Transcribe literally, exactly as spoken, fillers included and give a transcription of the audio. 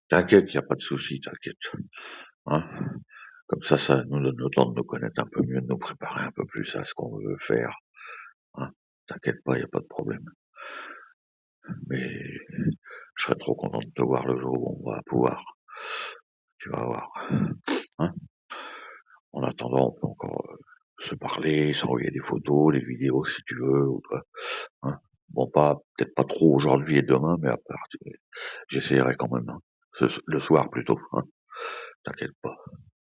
T'inquiète, y a pas de souci, t'inquiète. Hein. Comme ça, ça nous donne le temps de nous connaître un peu mieux, de nous préparer un peu plus à ce qu'on veut faire. Hein. T'inquiète pas, y a pas de problème. Mais je serais trop content de te voir le jour où on va pouvoir. Tu vas voir. Hein. En attendant, on peut encore euh, se parler, s'envoyer des photos, des vidéos si tu veux. Ou quoi. Hein. Bon, pas peut-être pas trop aujourd'hui et demain, mais à part, j'essaierai quand même. Hein. Ce- le soir plutôt. Hein. T'inquiète pas.